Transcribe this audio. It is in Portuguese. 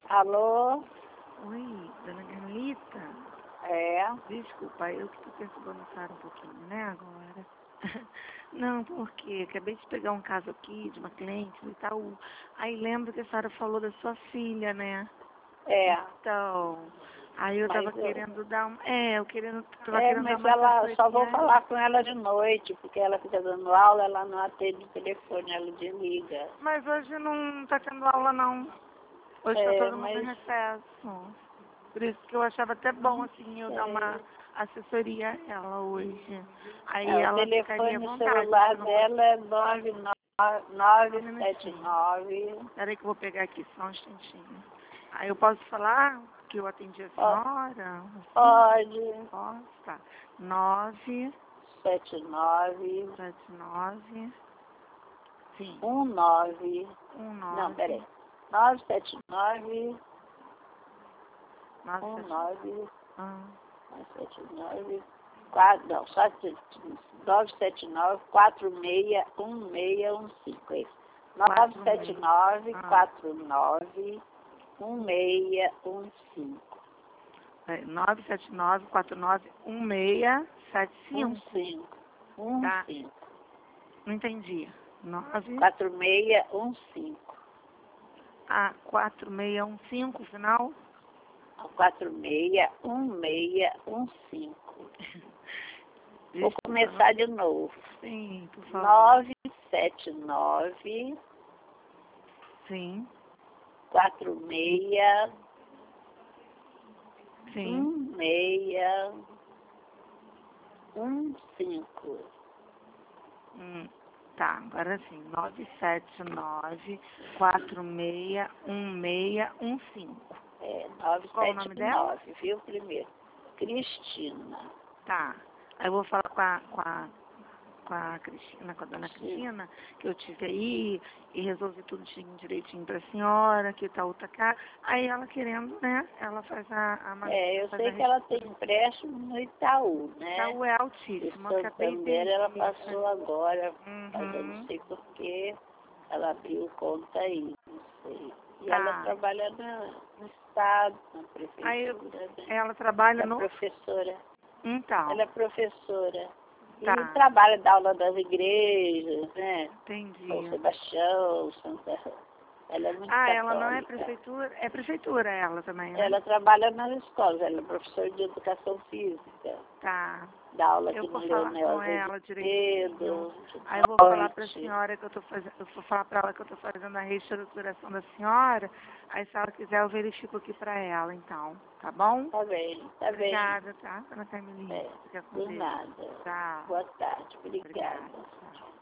Alô? Oi, dona Carmelita? É? Desculpa, eu que tô perturbando a senhora um pouquinho, né, agora? Não, porque acabei de pegar um caso aqui de uma cliente do Itaú. Aí lembro que a senhora falou da sua filha, né? É. Então, aí eu Mas tava querendo dar uma... tava É, querendo dar mas uma ela só vou assessoria. falar com ela de noite, porque ela fica dando aula, ela não atende o telefone, ela desliga. Mas hoje não tá tendo aula, não. Hoje tá todo mundo em Mas recesso. Por isso que eu achava até bom, não assim, eu dar sei. uma assessoria a ela hoje. Aí O ela ficaria à telefone vontade. celular Se não fosse... dela é Só um minutinho. 979. Peraí que eu vou pegar aqui, só um instantinho. Aí eu posso falar que eu atendi a senhora? Assim? Pode. Posso? Tá. 9, 79. 79, sim, 19. Não, 19, peraí. 979. 97, 19. ah, 979. 4, não, só 979 46 1615. É isso. 979 49 1615. 979 49 1675. 15. Tá? 15. Não entendi. 9, 4615. 4615, final? 461615. Vou Desculpa, começar de novo. sim, por favor. 979 Sim, 46 sim. 1615. Tá, agora sim. 979 461615. É, Qual o nome dela? 979, viu, primeiro? Cristina. Tá. Aí eu vou falar com a Cristina, com a dona Cristina, que eu tive aí e resolvi tudo direitinho pra senhora, que o Itaú tá cá. Aí ela querendo, né? Ela faz Eu faz sei que ela tem empréstimo no Itaú, né? Itaú é O altíssimo, eu acabei de Santander ela passou agora, mas eu não Uhum. sei porquê ela abriu conta aí, não sei. E Tá. ela trabalha no Estado, na Aí Prefeitura, né? ela trabalha É no... professora. Então, Ela é professora. E tá. trabalha, dá aula das igrejas, né? Entendi. São Sebastião, Santa... Ela é muito católica. Ela não é prefeitura? É prefeitura ela também, né? Ela trabalha nas escolas, ela é professora de educação física. Tá. Dá aula Eu aqui no vou falar Leonel com Azevedo, ela direitinho. de Aí eu vou falar pra noite. senhora que eu tô fazendo, eu vou falar pra ela que eu tô fazendo a reestruturação da senhora. Aí se ela quiser eu verifico aqui pra ela, então. Tá bom? Tá bem, tá bem. Obrigada, tá, dona Carmelinha? É, Fica com por Deus. nada. Tchau. Boa tarde, obrigada. Obrigada. Tchau.